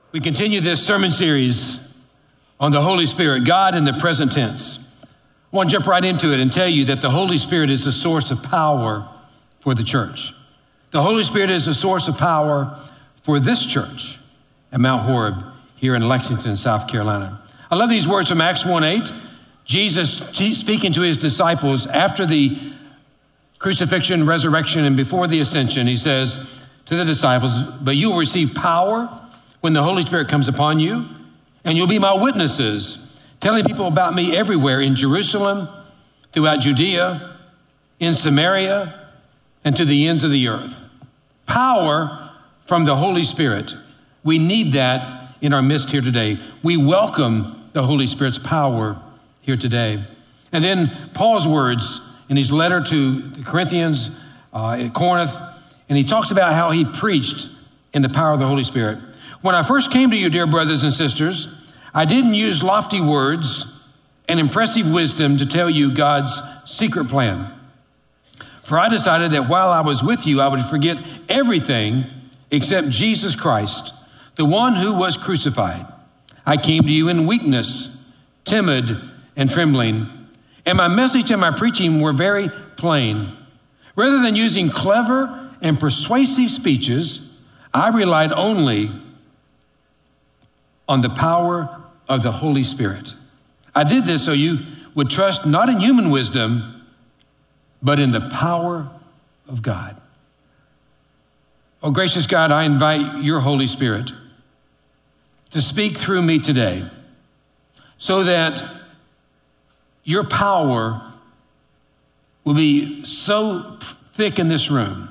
We continue this sermon series on the Holy Spirit, God in the present tense. I want to jump right into it and tell you that the Holy Spirit is the source of power for the church. The Holy Spirit is the source of power for this church at Mount Horeb here in Lexington, South Carolina. I love these words from Acts 1:8. Jesus speaking to his disciples after the crucifixion, resurrection, and before the ascension, he says to the disciples, "But you will receive power when the Holy Spirit comes upon you, and you'll be my witnesses, telling people about me everywhere in Jerusalem, throughout Judea, in Samaria, and to the ends of the earth." Power from the Holy Spirit. We need that in our midst here today. We welcome the Holy Spirit's power here today. And then Paul's words in his letter to the Corinthians at Corinth, and he talks about how he preached in the power of the Holy Spirit. "When I first came to you, dear brothers and sisters, I didn't use lofty words and impressive wisdom to tell you God's secret plan. For I decided that while I was with you, I would forget everything except Jesus Christ, the one who was crucified. I came to you in weakness, timid and trembling, and my message and my preaching were very plain. Rather than using clever and persuasive speeches, I relied only on the power of the Holy Spirit. I did this so you would trust not in human wisdom, but in the power of God." Oh, gracious God, I invite your Holy Spirit to speak through me today so that your power will be so thick in this room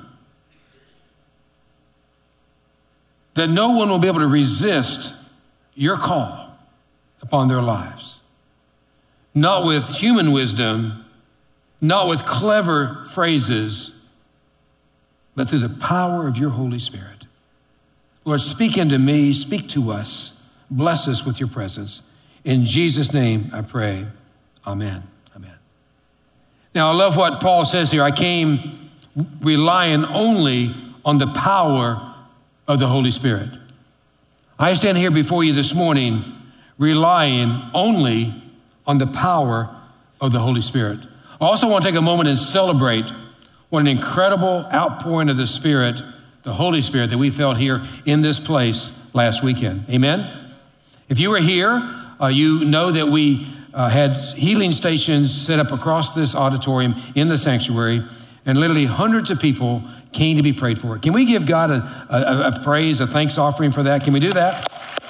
that no one will be able to resist your call upon their lives. Not with human wisdom, not with clever phrases, but through the power of your Holy Spirit. Lord, speak into me, speak to us, bless us with your presence. In Jesus' name I pray, amen, amen. Now I love what Paul says here. I came relying only on the power of the Holy Spirit. I stand here before you this morning relying only on the power of the Holy Spirit. I also want to take a moment and celebrate what an incredible outpouring of the Spirit, the Holy Spirit, that we felt here in this place last weekend. Amen? If you were here, you know that we had healing stations set up across this auditorium in the sanctuary, and literally hundreds of people came to be prayed for. Can we give God a praise, a thanks offering for that? Can we do that?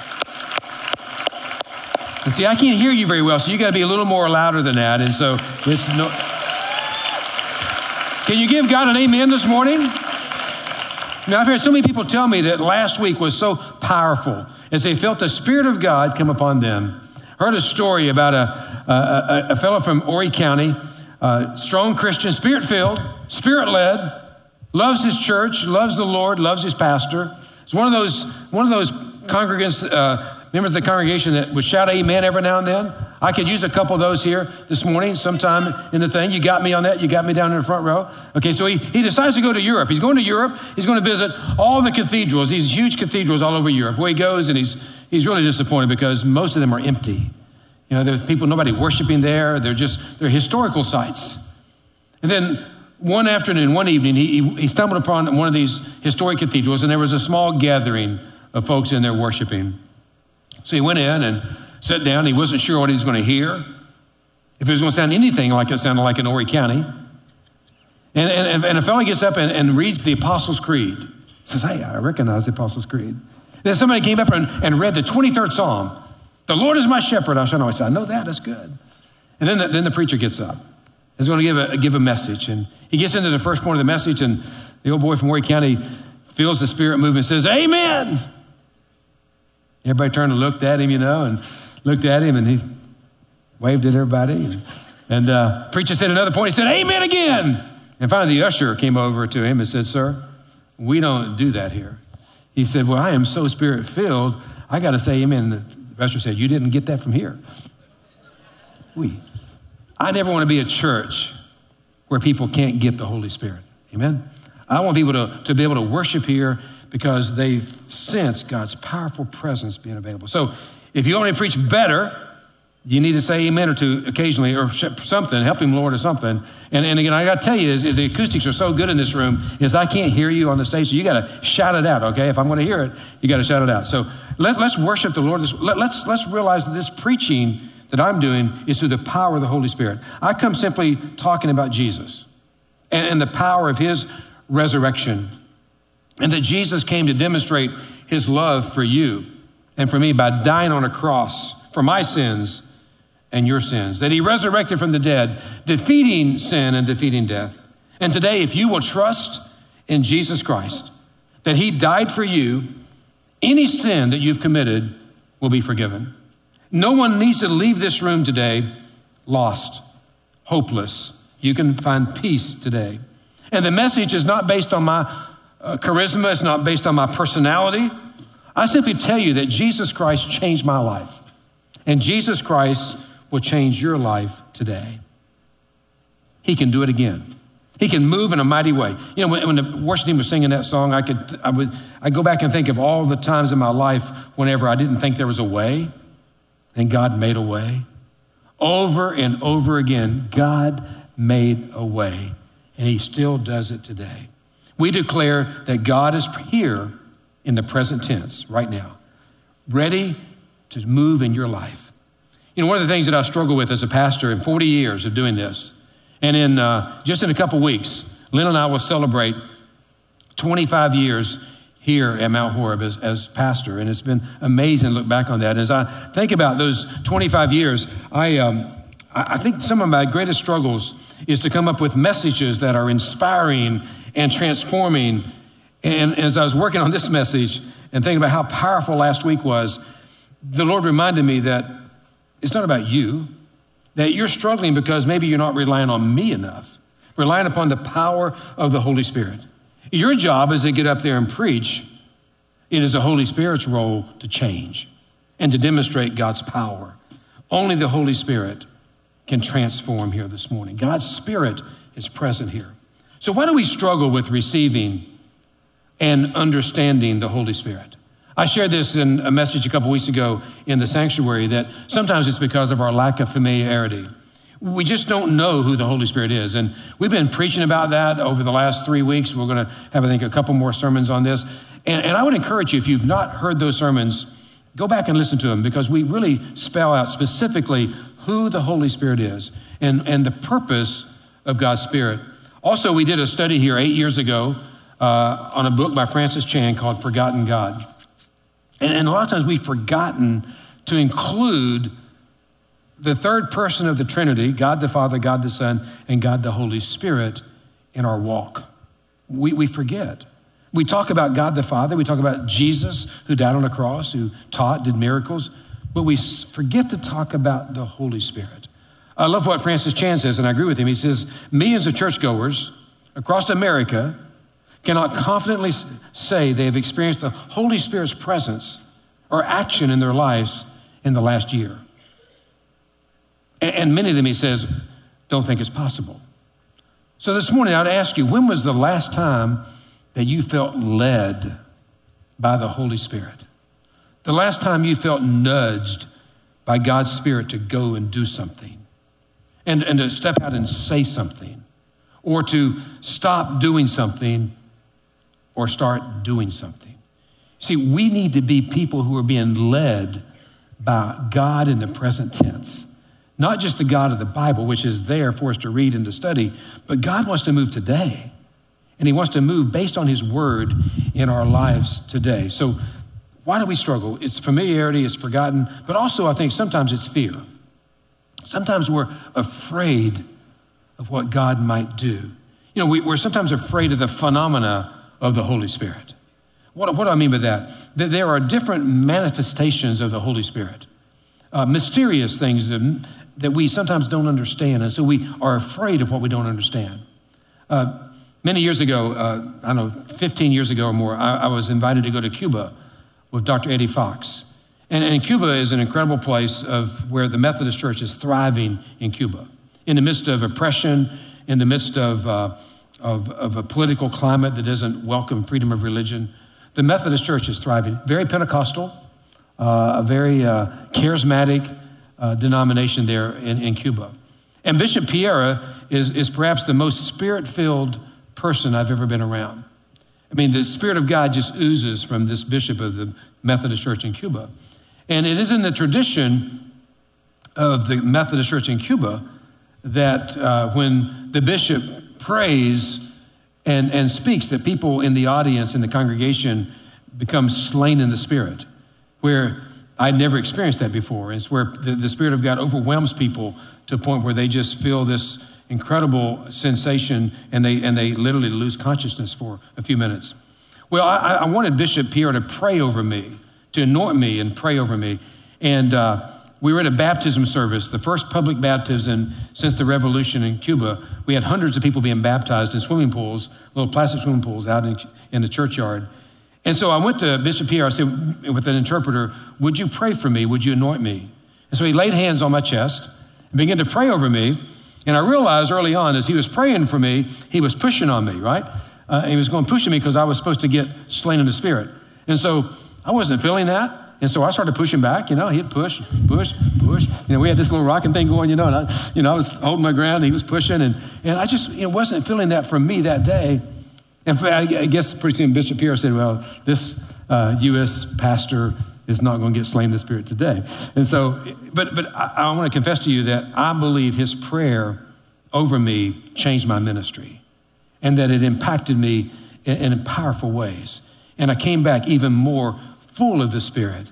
And see, I can't hear you very well, so you got to be a little more louder than that. And so this no. Can you give God an amen this morning? Now, I've heard so many people tell me that last week was so powerful as they felt the Spirit of God come upon them. I heard a story about a fellow from Horry County, strong Christian, Spirit-filled, Spirit-led, loves his church, loves the Lord, loves his pastor. It's one of those congregants, members of the congregation that would shout amen every now and then. I could use a couple of those here this morning, sometime in the thing. You got me on that. You got me down in the front row. Okay, so he decides to go to Europe. He's going to Europe. He's going to visit all the cathedrals, these huge cathedrals all over Europe. Where he goes, and he's really disappointed because most of them are empty. You know, there's people, nobody worshiping there. They're historical sites. And then one afternoon, one evening, he stumbled upon one of these historic cathedrals, and there was a small gathering of folks in there worshiping. So he went in and sat down. He wasn't sure what he was going to hear, if it was going to sound anything like it sounded like in Horry County. And a fellow gets up and reads the Apostles' Creed. He says, "Hey, I recognize the Apostles' Creed." Then somebody came up and read the 23rd Psalm. "The Lord is my shepherd, I shall not want." I said, "I know that, that's good." And then the preacher gets up. He's going to give a message. And he gets into the first point of the message, and the old boy from Horry County feels the Spirit move and says, "Amen." Everybody turned and looked at him, and he waved at everybody. And preacher said another point. He said, "Amen" again. And finally the usher came over to him and said, "Sir, we don't do that here." He said, "Well, I am so Spirit-filled, I got to say amen." And the usher said, "You didn't get that from here." I never want to be a church where people can't get the Holy Spirit. Amen? I want people to be able to worship here, because they sense God's powerful presence being available. So if you want me to preach better, you need to say amen or two occasionally or something, help him, Lord, or something. And again, I got to tell you, the acoustics are so good in this room is I can't hear you on the stage, so you got to shout it out, okay? If I'm going to hear it, you got to shout it out. So let's worship the Lord. Let's realize that this preaching that I'm doing is through the power of the Holy Spirit. I come simply talking about Jesus and the power of his resurrection, and that Jesus came to demonstrate his love for you and for me by dying on a cross for my sins and your sins, that he resurrected from the dead, defeating sin and defeating death. And today, if you will trust in Jesus Christ, that he died for you, any sin that you've committed will be forgiven. No one needs to leave this room today lost, hopeless. You can find peace today. And the message is not based on my charisma. It's not based on my personality. I simply tell you that Jesus Christ changed my life. And Jesus Christ will change your life today. He can do it again. He can move in a mighty way. You know, when the worship team was singing that song, I go back and think of all the times in my life whenever I didn't think there was a way, and God made a way. Over and over again, God made a way, and he still does it today. We declare that God is here in the present tense right now, ready to move in your life. You know, one of the things that I struggle with as a pastor in 40 years of doing this, and in just in a couple weeks, Lynn and I will celebrate 25 years here at Mount Horeb as pastor, and it's been amazing to look back on that. As I think about those 25 years, I think some of my greatest struggles is to come up with messages that are inspiring and transforming. And as I was working on this message and thinking about how powerful last week was, the Lord reminded me that it's not about you, that you're struggling because maybe you're not relying on me enough, relying upon the power of the Holy Spirit. Your job is to get up there and preach. It is the Holy Spirit's role to change and to demonstrate God's power. Only the Holy Spirit can transform here this morning. God's Spirit is present here. So why do we struggle with receiving and understanding the Holy Spirit? I shared this in a message a couple weeks ago in the sanctuary that sometimes it's because of our lack of familiarity. We just don't know who the Holy Spirit is. And we've been preaching about that over the last 3 weeks. We're going to have, I think, a couple more sermons on this. And I would encourage you, if you've not heard those sermons, go back and listen to them, because we really spell out specifically who the Holy Spirit is and the purpose of God's Spirit. Also, we did a study here 8 years ago on a book by Francis Chan called Forgotten God. And a lot of times we've forgotten to include the third person of the Trinity, God the Father, God the Son, and God the Holy Spirit in our walk. We forget. We talk about God the Father. We talk about Jesus, who died on a cross, who taught, did miracles, but we forget to talk about the Holy Spirit. I love what Francis Chan says, and I agree with him. He says, millions of churchgoers across America cannot confidently say they have experienced the Holy Spirit's presence or action in their lives in the last year. And many of them, he says, don't think it's possible. So this morning, I'd ask you, when was the last time that you felt led by the Holy Spirit? The last time you felt nudged by God's Spirit to go and do something and to step out and say something, or to stop doing something or start doing something. See, we need to be people who are being led by God in the present tense. Not just the God of the Bible, which is there for us to read and to study, but God wants to move today. And he wants to move based on his word in our lives today. So why do we struggle? It's familiarity, it's forgotten, but also I think sometimes it's fear. Sometimes we're afraid of what God might do. You know, we're sometimes afraid of the phenomena of the Holy Spirit. What do I mean by that? That there are different manifestations of the Holy Spirit, mysterious things that we sometimes don't understand, and so we are afraid of what we don't understand. Many years ago, 15 years ago or more, I was invited to go to Cuba with Dr. Eddie Fox. And Cuba is an incredible place of where the Methodist Church is thriving in Cuba. In the midst of oppression, in the midst of a political climate that doesn't welcome freedom of religion, the Methodist Church is thriving. Very Pentecostal, a very charismatic denomination there in Cuba. And Bishop Piera is perhaps the most spirit-filled person I've ever been around. I mean, the Spirit of God just oozes from this bishop of the Methodist Church in Cuba. And it is in the tradition of the Methodist Church in Cuba that when the bishop prays and speaks, that people in the audience, in the congregation, become slain in the Spirit, where I'd never experienced that before. It's where the Spirit of God overwhelms people to a point where they just feel this incredible sensation and they literally lose consciousness for a few minutes. Well, I wanted Bishop Piera to pray over me, to anoint me and pray over me. And we were at a baptism service, the first public baptism since the revolution in Cuba. We had hundreds of people being baptized in swimming pools, little plastic swimming pools out in the churchyard. And so I went to Bishop Piera, I said, with an interpreter, would you pray for me? Would you anoint me? And so he laid hands on my chest and began to pray over me. And I realized early on, as he was praying for me, he was pushing on me, right? He was going pushing me because I was supposed to get slain in the Spirit. And so I wasn't feeling that. And so I started pushing back, he'd push. We had this little rocking thing going, and I was holding my ground, he was pushing. And I just wasn't feeling that from me that day. And I guess pretty soon Bishop Piera said, well, this U.S. pastor is not going to get slain in the Spirit today. And so, but I want to confess to you that I believe his prayer over me changed my ministry and that it impacted me in powerful ways. And I came back even more full of the Spirit.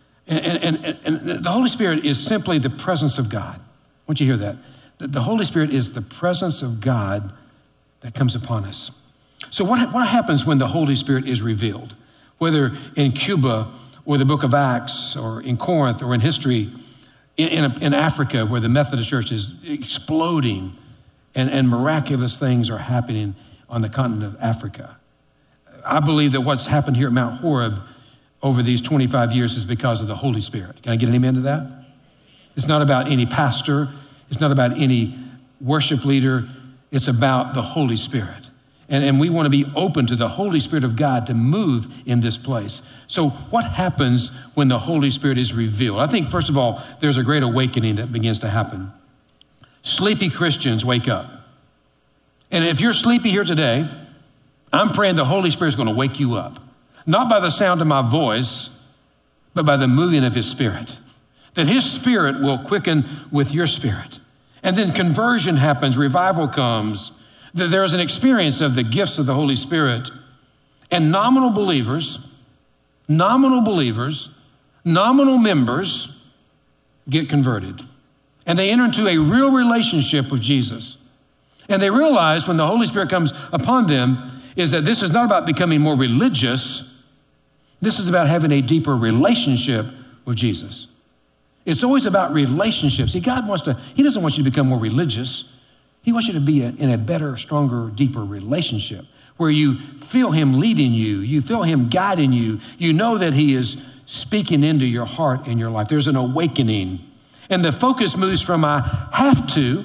And the Holy Spirit is simply the presence of God. I want you to hear that. The Holy Spirit is the presence of God that comes upon us. So what happens when the Holy Spirit is revealed? Whether in Cuba or the book of Acts or in Corinth or in history, in Africa where the Methodist Church is exploding and miraculous things are happening on the continent of Africa. I believe that what's happened here at Mount Horeb over these 25 years is because of the Holy Spirit. Can I get an amen to that? It's not about any pastor. It's not about any worship leader. It's about the Holy Spirit. And we want to be open to the Holy Spirit of God to move in this place. So what happens when the Holy Spirit is revealed? I think, first of all, there's a great awakening that begins to happen. Sleepy Christians wake up. And if you're sleepy here today, I'm praying the Holy Spirit is going to wake you up. Not by the sound of my voice, but by the moving of his Spirit. That his Spirit will quicken with your spirit. And then conversion happens, revival comes. There's an experience of the gifts of the Holy Spirit. And nominal believers, nominal members get converted. And they enter into a real relationship with Jesus. And they realize when the Holy Spirit comes upon them is that this is not about becoming more religious. This is about having a deeper relationship with Jesus. It's always about relationships. See, God he doesn't want you to become more religious. He wants you to be in a better, stronger, deeper relationship where you feel him leading you. You feel him guiding you. You know that he is speaking into your heart and your life. There's an awakening. And the focus moves from I have to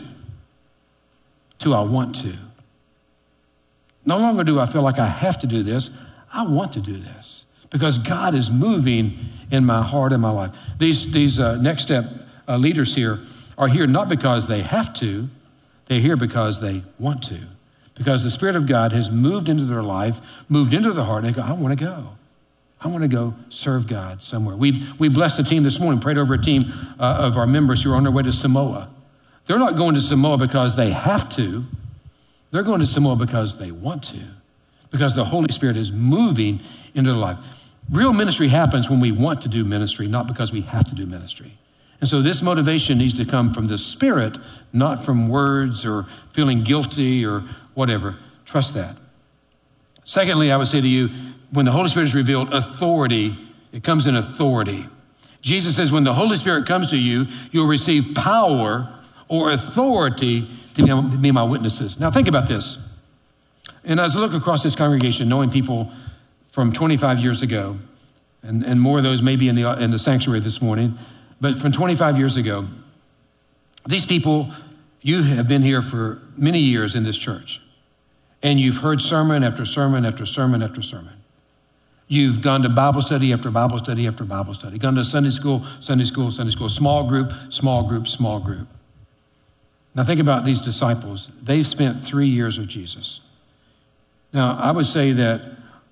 I want to. No longer do I feel like I have to do this. I want to do this because God is moving in my heart and my life. These next step leaders here are here not because they have to, they're here because they want to, because the Spirit of God has moved into their life, moved into their heart, and they go, I want to go. I want to go serve God somewhere. We blessed a team this morning, prayed over a team of our members who are on their way to Samoa. They're not going to Samoa because they have to. They're going to Samoa because they want to, because the Holy Spirit is moving into their life. Real ministry happens when we want to do ministry, not because we have to do ministry. And so this motivation needs to come from the Spirit, not from words or feeling guilty or whatever. Trust that. Secondly, I would say to you, when the Holy Spirit is revealed, authority, it comes in authority. Jesus says when the Holy Spirit comes to you, you'll receive power or authority to be my witnesses. Now think about this. And as I look across this congregation, knowing people from 25 years ago, and more of those maybe in the sanctuary this morning, but from 25 years ago, these people, you have been here for many years in this church, and you've heard sermon after sermon after sermon after sermon. You've gone to Bible study after Bible study after Bible study, gone to Sunday school, Sunday school, Sunday school, small group, small group, small group. Now think about these disciples. They've spent 3 years with Jesus. Now, I would say that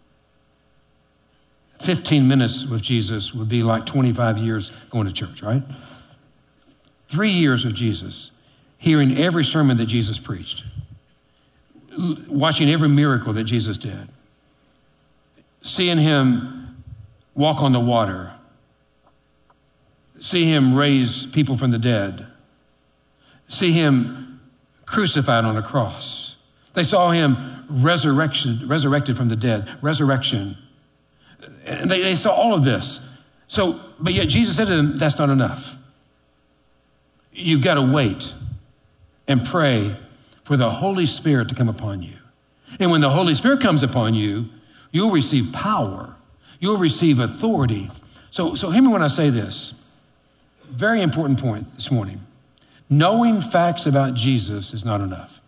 15 minutes with Jesus would be like 25 years going to church, right? 3 years with Jesus, hearing every sermon that Jesus preached, watching every miracle that Jesus did, seeing him walk on the water, see him raise people from the dead, see him crucified on a cross. They saw him resurrected from the dead, resurrection. And they saw all of this. But yet Jesus said to them, that's not enough. You've got to wait and pray for the Holy Spirit to come upon you. And when the Holy Spirit comes upon you, you'll receive power. You'll receive authority. So hear me when I say this. Very important point this morning. Knowing facts about Jesus is not enough.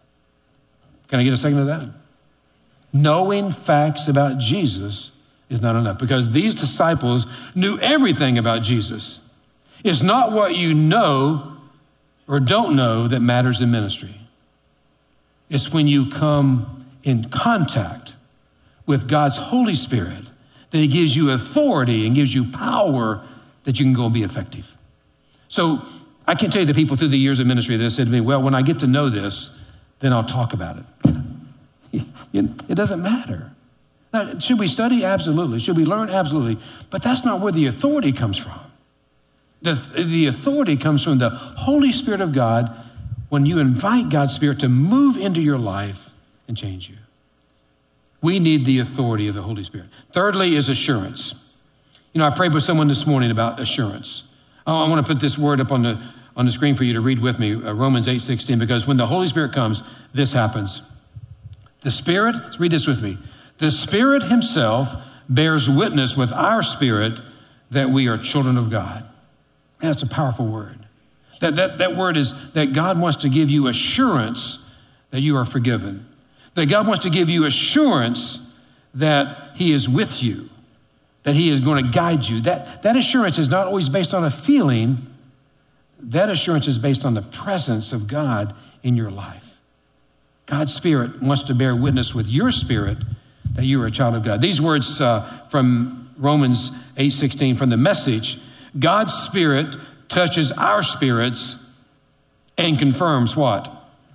Can I get a second of that? Knowing facts about Jesus is not enough, because these disciples knew everything about Jesus. It's not what you know or don't know that matters in ministry. It's when you come in contact with God's Holy Spirit that he gives you authority and gives you power that you can go and be effective. So I can tell you the people through the years of ministry that said to me, well, when I get to know this, then I'll talk about it. It doesn't matter. Now, should we study? Absolutely. Should we learn? Absolutely. But that's not where the authority comes from. The authority comes from the Holy Spirit of God when you invite God's Spirit to move into your life and change you. We need the authority of the Holy Spirit. Thirdly is assurance. I prayed with someone this morning about assurance. I want to put this word up on the screen for you to read with me, Romans 8:16, because when the Holy Spirit comes, this happens. The Spirit, let's read this with me. The Spirit himself bears witness with our spirit that we are children of God. Man, that's a powerful word. That word is that God wants to give you assurance that you are forgiven. That God wants to give you assurance that he is with you, that he is going to guide you. That assurance is not always based on a feeling. That assurance is based on the presence of God in your life. God's Spirit wants to bear witness with your spirit that you are a child of God. These words from Romans 8:16 from the Message, God's Spirit touches our spirits and confirms what?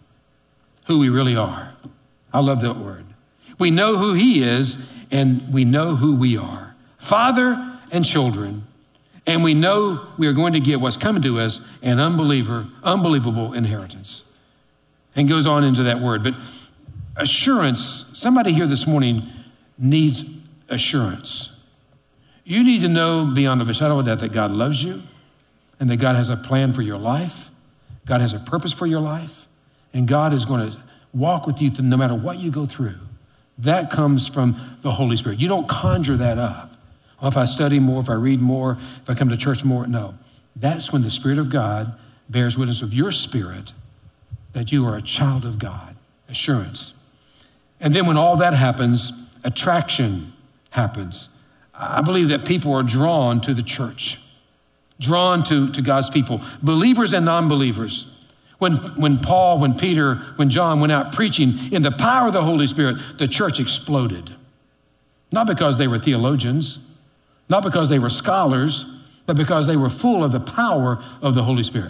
Who we really are. I love that word. We know who he is and we know who we are. Father and children. And we know we are going to get what's coming to us, an unbelievable inheritance. And goes on into that word. But assurance, somebody here this morning needs assurance. You need to know beyond a shadow of a doubt that God loves you and that God has a plan for your life. God has a purpose for your life. And God is going to walk with you no matter what you go through. That comes from the Holy Spirit. You don't conjure that up. Well, if I study more, if I read more, if I come to church more, no. That's when the Spirit of God bears witness with your spirit that you are a child of God. Assurance. And then when all that happens, attraction happens. I believe that people are drawn to the church, drawn to God's people, believers and non-believers. When Paul, when Peter, when John went out preaching in the power of the Holy Spirit, the church exploded. Not because they were theologians, not because they were scholars, but because they were full of the power of the Holy Spirit.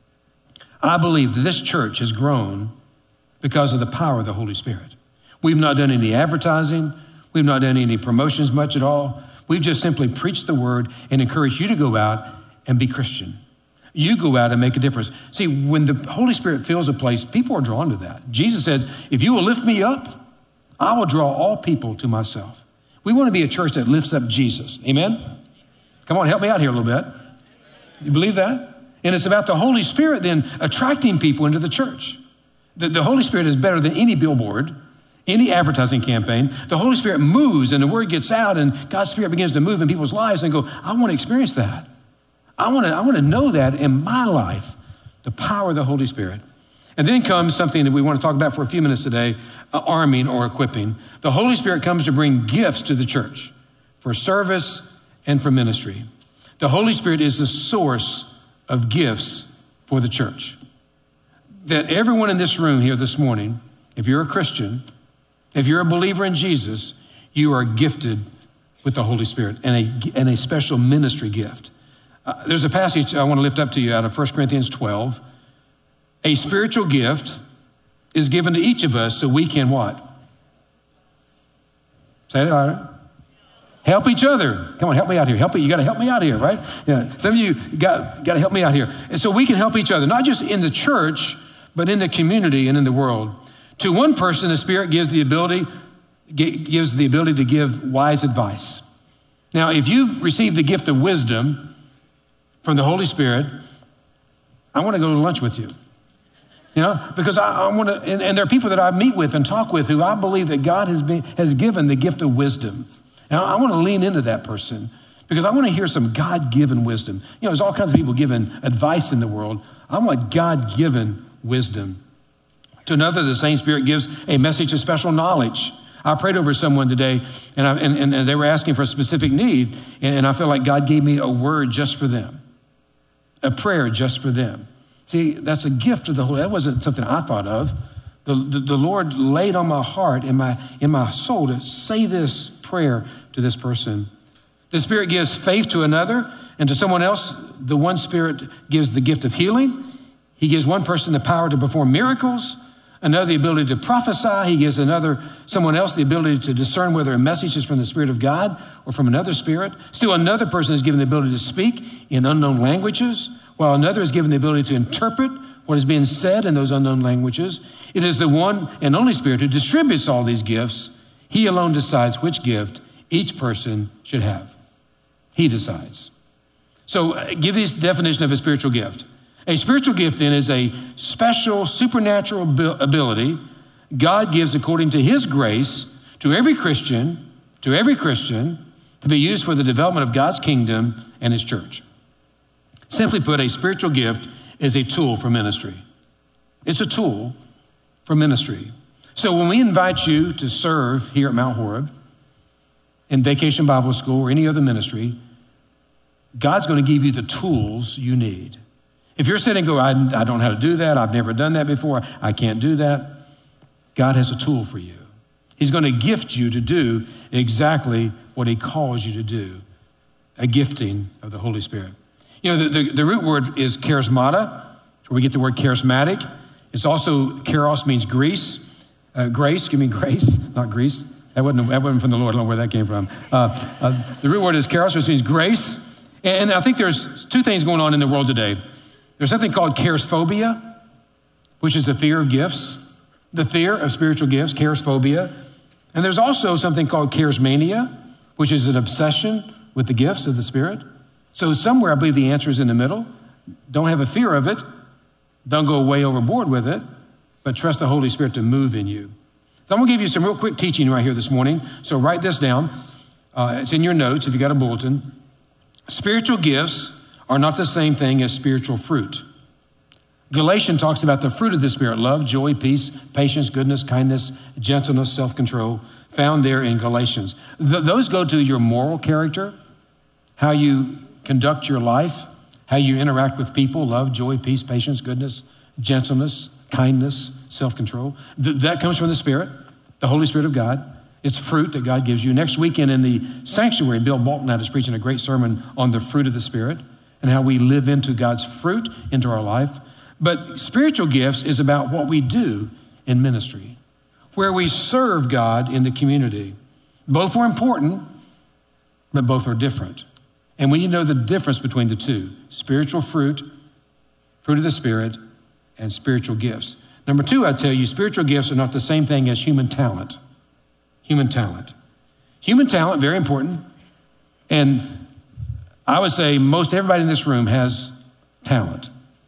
I believe that this church has grown because of the power of the Holy Spirit. We've not done any advertising. We've not done any promotions much at all. We've just simply preached the word and encouraged you to go out and be Christian. You go out and make a difference. See, when the Holy Spirit fills a place, people are drawn to that. Jesus said, if you will lift me up, I will draw all people to myself. We want to be a church that lifts up Jesus. Amen? Come on, help me out here a little bit. You believe that? And it's about the Holy Spirit then attracting people into the church. The Holy Spirit is better than any billboard, any advertising campaign. The Holy Spirit moves and the word gets out and God's Spirit begins to move in people's lives and go, I want to experience that. I want to know that in my life, the power of the Holy Spirit. And then comes something that we want to talk about for a few minutes today, arming or equipping. The Holy Spirit comes to bring gifts to the church. for service, and for ministry. The Holy Spirit is the source of gifts for the church. That everyone in this room here this morning, if you're a Christian, if you're a believer in Jesus, you are gifted with the Holy Spirit and a special ministry gift. There's a passage I want to lift up to you out of 1 Corinthians 12. A spiritual gift is given to each of us so we can what? Say it all right. Help each other. Come on, help me out here. You got to help me out here, right? Yeah. Some of you got to help me out here. And so we can help each other, not just in the church, but in the community and in the world. To one person, the Spirit gives the ability to give wise advice. Now, if you receive the gift of wisdom from the Holy Spirit, I want to go to lunch with you. You know, because I want to, and there are people that I meet with and talk with who I believe that God has given the gift of wisdom. Now, I want to lean into that person because I want to hear some God-given wisdom. You know, there's all kinds of people giving advice in the world. I want God-given wisdom. To another, the same Spirit gives a message of special knowledge. I prayed over someone today, and they were asking for a specific need, and I feel like God gave me a word just for them, a prayer just for them. See, that's a gift of the Holy. That wasn't something I thought of. The Lord laid on my heart, in my soul, to say this prayer to this person. The Spirit gives faith to another, and to someone else, the one Spirit gives the gift of healing. He gives one person the power to perform miracles, another the ability to prophesy. He gives someone else the ability to discern whether a message is from the Spirit of God or from another spirit. Still another person is given the ability to speak in unknown languages, while another is given the ability to interpret what is being said in those unknown languages. It is the one and only Spirit who distributes all these gifts. He alone decides which gift each person should have. He decides. So give this definition of a spiritual gift. A spiritual gift then is a special supernatural ability God gives according to his grace to every Christian to be used for the development of God's kingdom and his church. Simply put, a spiritual gift is a tool for ministry. It's a tool for ministry. So when we invite you to serve here at Mount Horeb, in Vacation Bible School or any other ministry, God's going to give you the tools you need. If you're sitting and go, I don't know how to do that, I've never done that before, I can't do that, God has a tool for you. He's going to gift you to do exactly what he calls you to do, a gifting of the Holy Spirit. You know, the root word is charismata, where we get the word charismatic. It's also, charos means grace, not grease. That wasn't from the Lord, I don't know where that came from. The root word is charos, which means grace. And I think there's two things going on in the world today. There's something called charisphobia, which is the fear of gifts, the fear of spiritual gifts, charisphobia. And there's also something called charismania, which is an obsession with the gifts of the Spirit. So somewhere I believe the answer is in the middle. Don't have a fear of it. Don't go way overboard with it, but trust the Holy Spirit to move in you. So I'm gonna give you some real quick teaching right here this morning. So write this down. It's in your notes if you got a bulletin. Spiritual gifts are not the same thing as spiritual fruit. Galatians talks about the fruit of the Spirit: love, joy, peace, patience, goodness, kindness, gentleness, self-control, found there in Galatians. Those go to your moral character, how you conduct your life, how you interact with people: love, joy, peace, patience, goodness, gentleness, kindness, self-control. That comes from the Spirit, the Holy Spirit of God. It's fruit that God gives you. Next weekend in the sanctuary, Bill Bolton is preaching a great sermon on the fruit of the Spirit and how we live into God's fruit into our life. But spiritual gifts is about what we do in ministry, where we serve God in the community. Both are important, but both are different. And we need to know the difference between the two: spiritual fruit, fruit of the Spirit, and spiritual gifts. Number two, I tell you, spiritual gifts are not the same thing as human talent. Human talent. Human talent, very important. And I would say most everybody in this room has talent.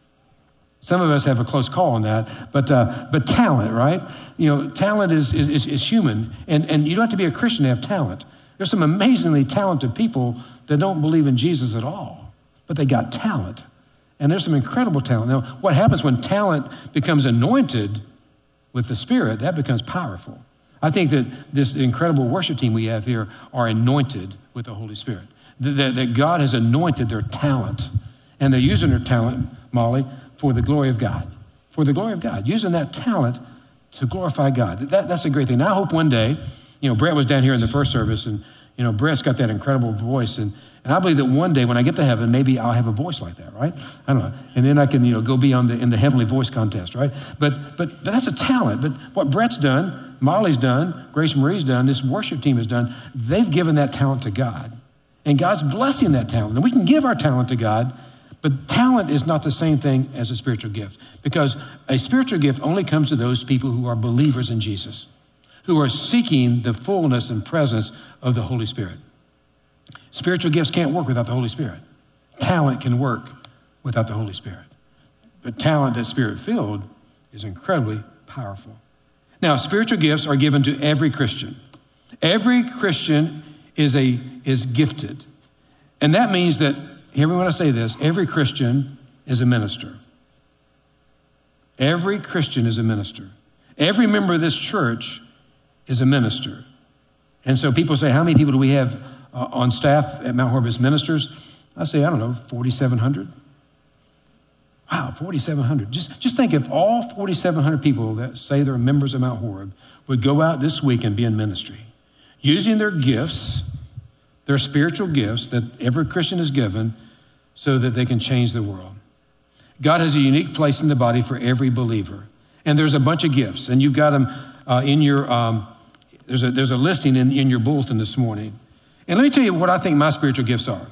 Some of us have a close call on that, but talent, right? You know, talent is human, and you don't have to be a Christian to have talent. There's some amazingly talented people that don't believe in Jesus at all, but they got talent, and there's some incredible talent. Now, what happens when talent becomes anointed with the Spirit? That becomes powerful. I think that this incredible worship team we have here are anointed with the Holy Spirit. That God has anointed their talent, and they're using their talent, Molly, for the glory of God. For the glory of God, using that talent to glorify God. That's a great thing. Now, I hope one day, Brett was down here in the first service, and Brett's got that incredible voice, and I believe that one day when I get to heaven, maybe I'll have a voice like that, right? I don't know. And then I can, go be in the heavenly voice contest, right? But that's a talent. But what Brett's done, Molly's done, Grace Marie's done, this worship team has done, they've given that talent to God. And God's blessing that talent. And we can give our talent to God, but talent is not the same thing as a spiritual gift, because a spiritual gift only comes to those people who are believers in Jesus, who are seeking the fullness and presence of the Holy Spirit. Spiritual gifts can't work without the Holy Spirit. Talent can work without the Holy Spirit. But talent that's Spirit-filled is incredibly powerful. Now, spiritual gifts are given to every Christian. Every Christian is gifted. And that means that, hear me when I say this, every Christian is a minister. Every Christian is a minister. Every member of this church is a minister. And so people say, how many people do we have on staff at Mount Horeb as ministers? I say, I don't know, 4,700. Wow, 4,700. Just think if all 4,700 people that say they're members of Mount Horeb would go out this week and be in ministry, using their gifts, their spiritual gifts that every Christian is given so that they can change the world. God has a unique place in the body for every believer. And there's a bunch of gifts, and you've got them in your, there's a listing in your bulletin this morning. And let me tell you what I think my spiritual gifts are.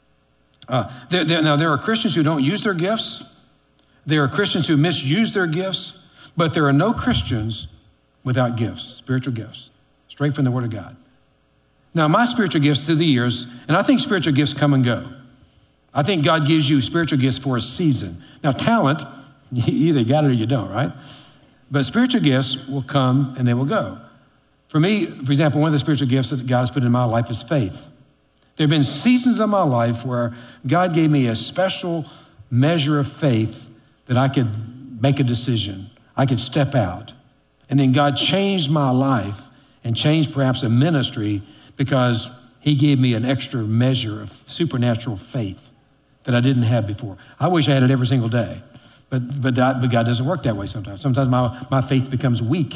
Now, there are Christians who don't use their gifts. There are Christians who misuse their gifts, but there are no Christians without gifts, spiritual gifts, straight from the Word of God. Now, my spiritual gifts through the years, and I think spiritual gifts come and go. I think God gives you spiritual gifts for a season. Now, talent, you either got it or you don't, right? But spiritual gifts will come and they will go. For me, for example, one of the spiritual gifts that God has put in my life is faith. There have been seasons of my life where God gave me a special measure of faith that I could make a decision. I could step out. And then God changed my life and changed perhaps a ministry because he gave me an extra measure of supernatural faith that I didn't have before. I wish I had it every single day, but God doesn't work that way sometimes. Sometimes my faith becomes weak.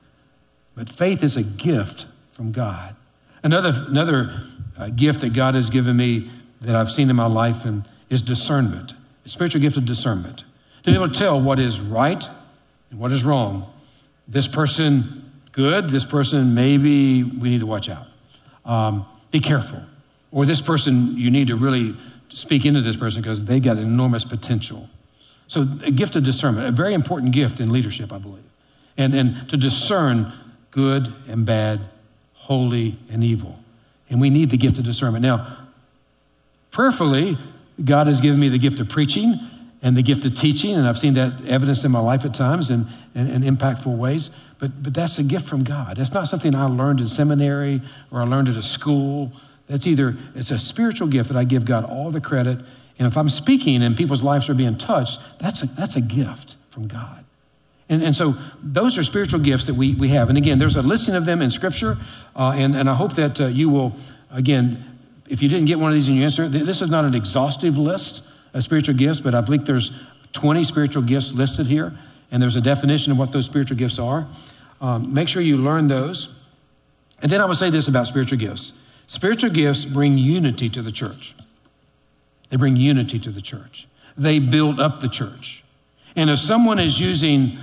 But faith is a gift from God. Another gift that God has given me that I've seen in my life is discernment, a spiritual gift of discernment. To be able to tell what is right and what is wrong. This person good, this person maybe we need to watch out. Be careful. Or this person, you need to really speak into this person because they got enormous potential. So a gift of discernment, a very important gift in leadership, I believe. And to discern good and bad, holy and evil. And we need the gift of discernment. Now, prayerfully, God has given me the gift of preaching and the gift of teaching, and I've seen that evidence in my life at times in impactful ways, but that's a gift from God. That's not something I learned in seminary or I learned at a school. It's a spiritual gift that I give God all the credit, and if I'm speaking and people's lives are being touched, that's a gift from God. And so those are spiritual gifts that we have. And again, there's a listing of them in Scripture, and I hope that you will, again, if you didn't get one of these in your answer, this is not an exhaustive list of spiritual gifts, but I believe there's 20 spiritual gifts listed here, and there's a definition of what those spiritual gifts are. Make sure you learn those. And then I would say this about spiritual gifts. Spiritual gifts bring unity to the church. They bring unity to the church. They build up the church. And if someone is using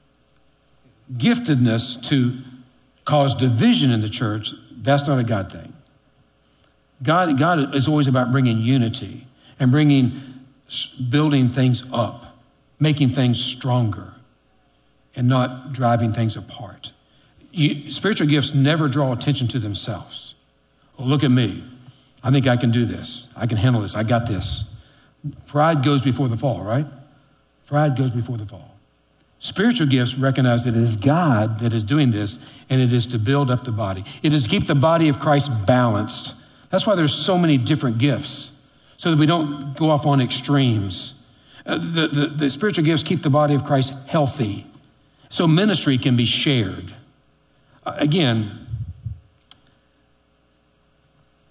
giftedness to cause division in the church, that's not a God thing. God is always about bringing unity and building things up, making things stronger, and not driving things apart. Spiritual gifts never draw attention to themselves. Oh, look at me. I think I can do this. I can handle this. I got this. Pride goes before the fall, right? Pride goes before the fall. Spiritual gifts recognize that it is God that is doing this, and it is to build up the body. It is to keep the body of Christ balanced. That's why there's so many different gifts, so that we don't go off on extremes. The spiritual gifts keep the body of Christ healthy, so ministry can be shared. Again,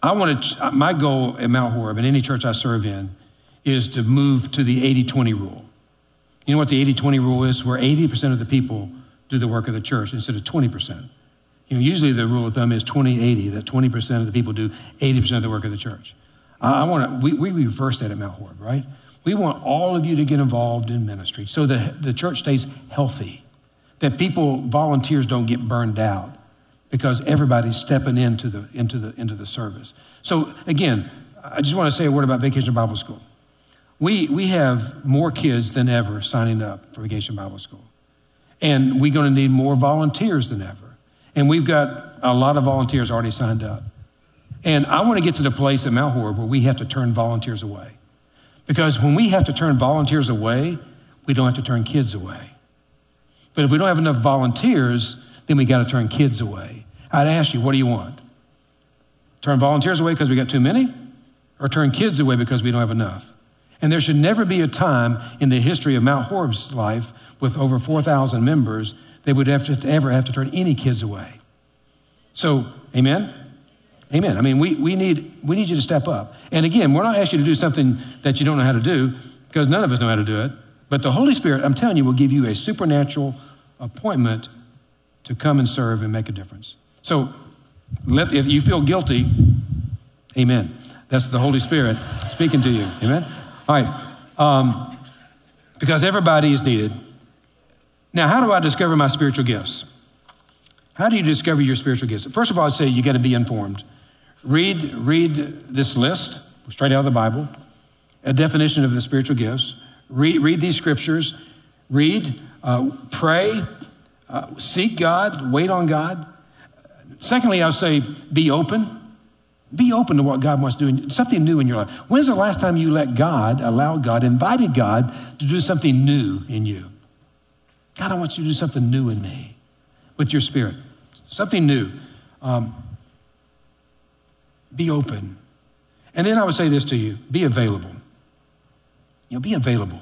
My goal at Mount Horeb and any church I serve in is to move to the 80-20 rule. You know what the 80-20 rule is? Where 80% of the people do the work of the church instead of 20%. Usually the rule of thumb is 20-80, that 20% of the people do 80% of the work of the church. We reverse that at Mount Horeb, right? We want all of you to get involved in ministry so that the church stays healthy, that volunteers don't get burned out because everybody's stepping into the service. So again, I just want to say a word about Vacation Bible School. We have more kids than ever signing up for Vacation Bible School. And we're going to need more volunteers than ever. And we've got a lot of volunteers already signed up. And I want to get to the place at Mount Horeb where we have to turn volunteers away. Because when we have to turn volunteers away, we don't have to turn kids away. But if we don't have enough volunteers, then we got to turn kids away. I'd ask you, what do you want? Turn volunteers away because we got too many? Or turn kids away because we don't have enough? And there should never be a time in the history of Mount Horeb's life with over 4,000 members that would ever have to turn any kids away. So, amen? Amen. I mean, we need you to step up. And again, we're not asking you to do something that you don't know how to do, because none of us know how to do it. But the Holy Spirit, I'm telling you, will give you a supernatural appointment to come and serve and make a difference. So if you feel guilty, amen. That's the Holy Spirit speaking to you. Amen. All right. Because everybody is needed. Now, how do I discover my spiritual gifts? How do you discover your spiritual gifts? First of all, I'd say you got to be informed. Read this list, straight out of the Bible, a definition of the spiritual gifts. Read these scriptures. Pray, seek God, wait on God. Secondly, I'll say be open. Be open to what God wants to do, something new in your life. When's the last time you invited God to do something new in you? God, I want you to do something new in me with your spirit, something new. Be open. And then I would say this to you, be available. Be available.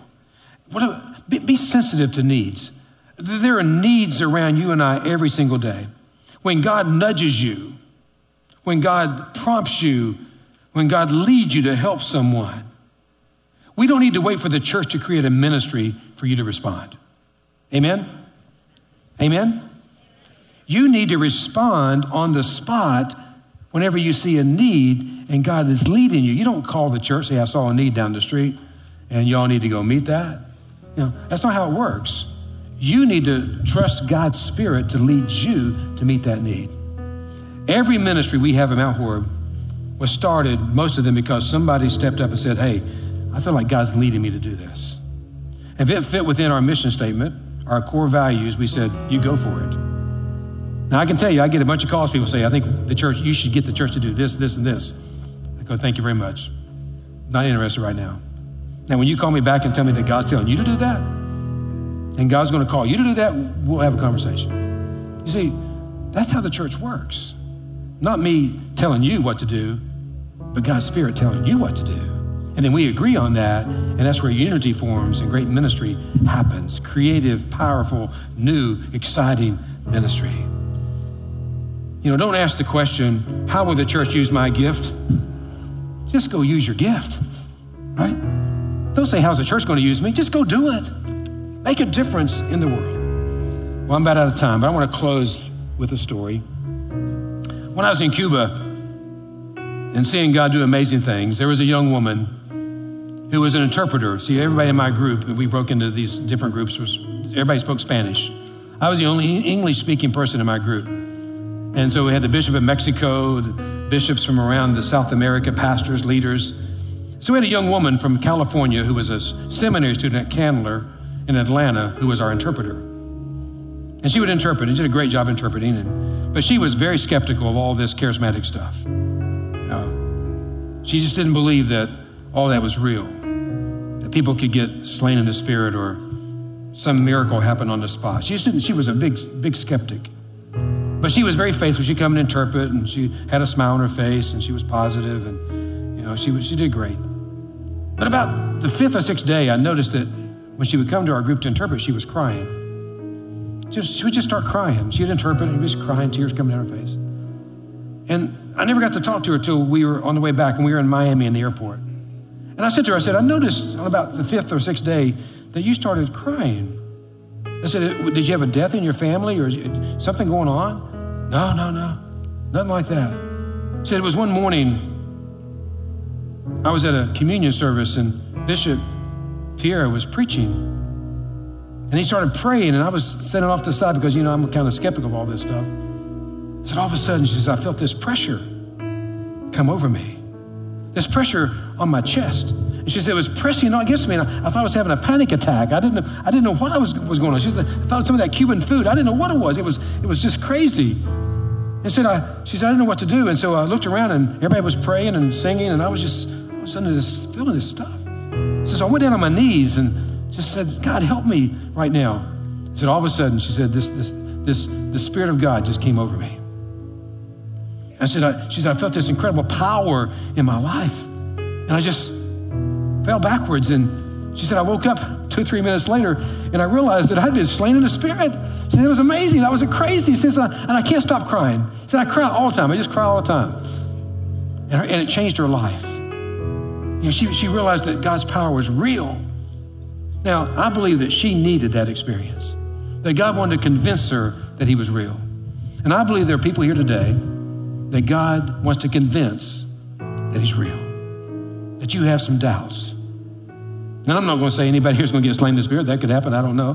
Be sensitive to needs. There are needs around you and I every single day. When God nudges you, when God prompts you, when God leads you to help someone, we don't need to wait for the church to create a ministry for you to respond. Amen? Amen? You need to respond on the spot whenever you see a need and God is leading you. You don't call the church, say, I saw a need down the street and y'all need to go meet that. That's not how it works. You need to trust God's Spirit to lead you to meet that need. Every ministry we have at Mount Horeb was started, most of them, because somebody stepped up and said, hey, I feel like God's leading me to do this. If it fit within our mission statement, our core values, we said, you go for it. Now, I can tell you, I get a bunch of calls, people say, I think you should get the church to do this, this, and this. I go, thank you very much. Not interested right now. Now, when you call me back and tell me that God's telling you to do that, and God's going to call you to do that, we'll have a conversation. You see, that's how the church works. Not me telling you what to do, but God's Spirit telling you what to do. And then we agree on that, and that's where unity forms and great ministry happens. Creative, powerful, new, exciting ministry. Don't ask the question, how will the church use my gift? Just go use your gift, right? Don't say, how's the church going to use me? Just go do it. Make a difference in the world. Well, I'm about out of time, but I want to close with a story. When I was in Cuba and seeing God do amazing things, there was a young woman who was an interpreter. See, everybody in my group, we broke into these different groups, everybody spoke Spanish. I was the only English-speaking person in my group. And so we had the Bishop of Mexico, the bishops from around the South America, pastors, leaders. So we had a young woman from California who was a seminary student at Candler in Atlanta who was our interpreter. And she would interpret, and did a great job interpreting, but she was very skeptical of all this charismatic stuff. She just didn't believe that all that was real, that people could get slain in the spirit or some miracle happen on the spot. She was a big skeptic. But she was very faithful. She'd come and interpret, and she had a smile on her face, and she was positive, and she did great. But about the 5th or 6th day, I noticed that when she would come to our group to interpret, she was crying. She would just start crying. She'd interpret, and she was crying, tears coming down her face. And I never got to talk to her till we were on the way back and we were in Miami in the airport. And I said to her, I said, I noticed on about the 5th or 6th day that you started crying. I said, did you have a death in your family or something going on? No, nothing like that. She said, it was one morning, I was at a communion service and Bishop Pierre was preaching. And he started praying and I was sitting off to the side because, I'm kind of skeptical of all this stuff. I said, all of a sudden, she said, I felt this pressure come over me. This pressure on my chest. And she said, it was pressing against me. And I thought I was having a panic attack. I didn't know what was going on. She said, I thought of some of that Cuban food. I didn't know what it was. It was just crazy. And she said, I didn't know what to do. And so I looked around and everybody was praying and singing. And I was under this, feeling this stuff. So I went down on my knees and just said, God, help me right now. I said, all of a sudden, she said, the Spirit of God just came over me. She said, I felt this incredible power in my life. And I just fell backwards. And she said, I woke up 2 or 3 minutes later and I realized that I'd been slain in the Spirit. She said, it was amazing. I was crazy. She said, and I can't stop crying. She said, I cry all the time. I just cry all the time. And it changed her life. She realized that God's power was real. Now, I believe that she needed that experience, that God wanted to convince her that he was real. And I believe there are people here today that God wants to convince that he's real, that you have some doubts. And I'm not going to say anybody here is going to get slain in the Spirit. That could happen. I don't know.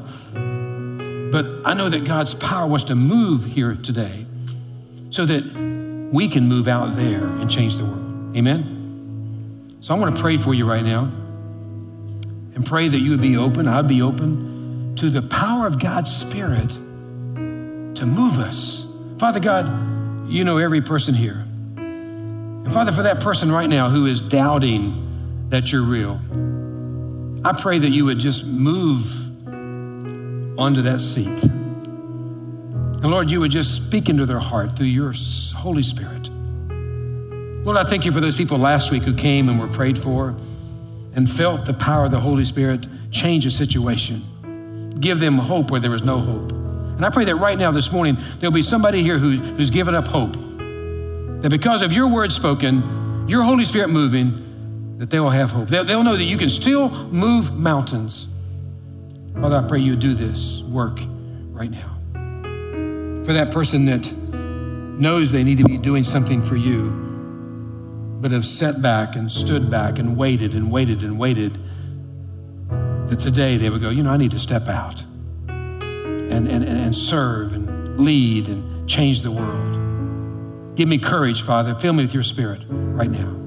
But I know that God's power wants to move here today so that we can move out there and change the world. Amen? So I want to pray for you right now and pray that you would be open, I'd be open to the power of God's Spirit to move us. Father God, you know every person here. And Father, for that person right now who is doubting that you're real, I pray that you would just move onto that seat. And Lord, you would just speak into their heart through your Holy Spirit. Lord, I thank you for those people last week who came and were prayed for and felt the power of the Holy Spirit change a situation, give them hope where there was no hope. And I pray that right now this morning, there'll be somebody here who's given up hope, that because of your word spoken, your Holy Spirit moving, that they will have hope. They'll know that you can still move mountains. Father, I pray you do this work right now. For that person that knows they need to be doing something for you, but have sat back and stood back and waited and waited and waited, that today they would go, I need to step out and serve and lead and change the world. Give me courage, Father. Fill me with your Spirit right now.